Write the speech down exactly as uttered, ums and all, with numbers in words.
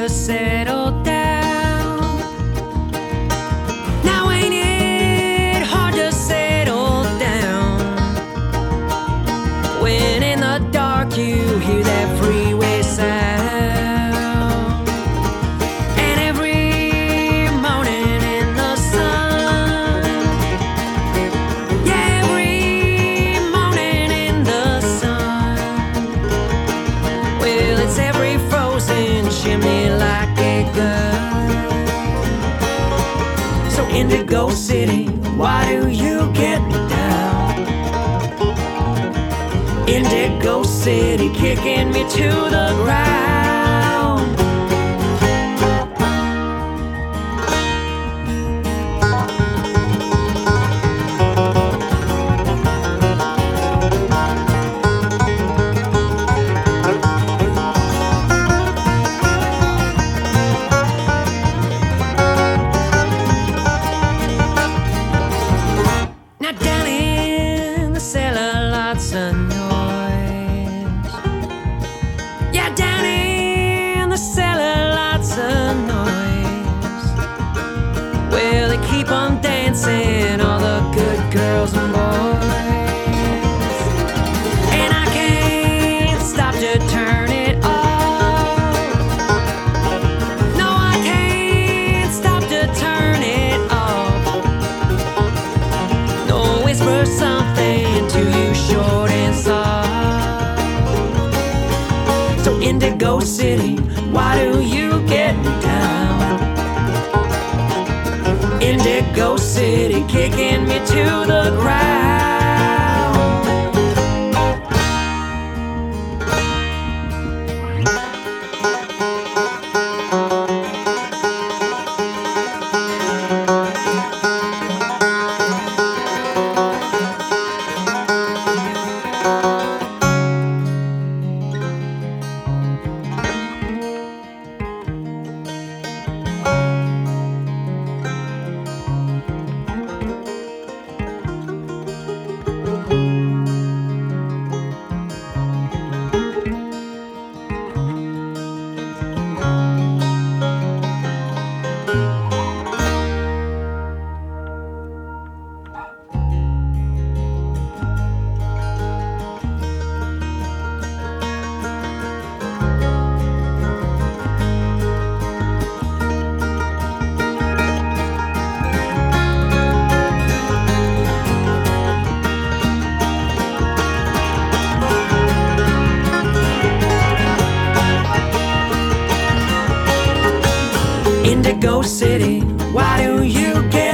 to settle down. Now ain't it hard to settle down when in the dark you hear that freeway sound? And every morning in the sun, yeah, every morning in the sun, well, it's every frozen chimney like a gun. So Indigo City, why do you get down? Indigo City, kicking me to the ground. Now down in the cellar, lots of noise. Yeah, down in the cellar, lots of noise. Well, they keep on dancing, all the good girls and boys. And I can't stop to turn it off. No, I can't stop to turn it off. No, whisper something to you short and soft. So Indigo City, why do you get down? Indigo City, kicking me to the ground. Indigo City, why do you get